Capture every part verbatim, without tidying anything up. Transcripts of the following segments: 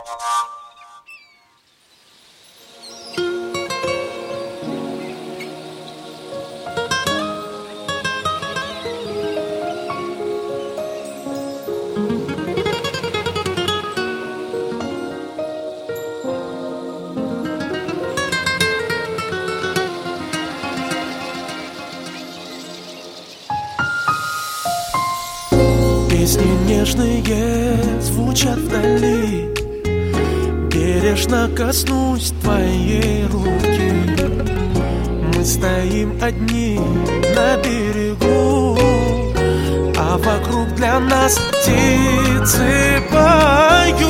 Песни нежные звучат вдали, бережно коснусь твоей руки. Мы стоим одни на берегу, а вокруг для нас птицы поют,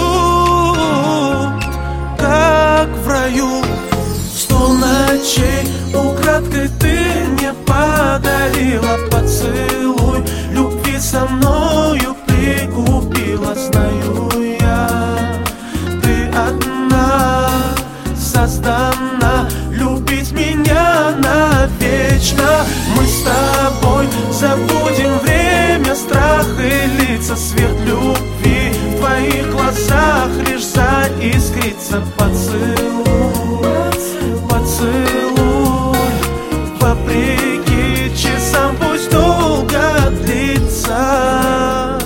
как в раю. Сто ночей украдкой ты мне подарила поцелуй любви, со мною прикупила. Знаю я, ты одна создана любить меня навечно. Мы с тобой забудем время, страх и лица, свет любви в твоих глазах лишь заискрится. Поцелуй, поцелуй, вопреки часам, пусть долго длится.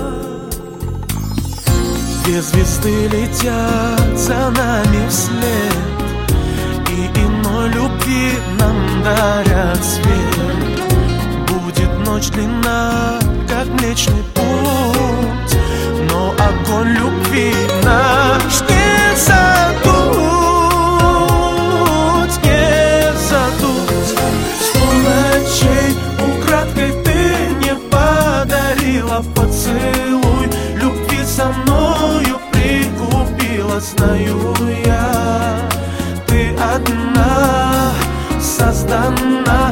Две звезды летят за нами вслед, и иной любви нам дарят свет. Будет ночь длинна, как Млечный Путь, но огонь любви наш не задуть, не задуть. Сто ночей украдкой ты мне подарила поцелуй любви, со мною прикупила. Знаю я, ты одна создана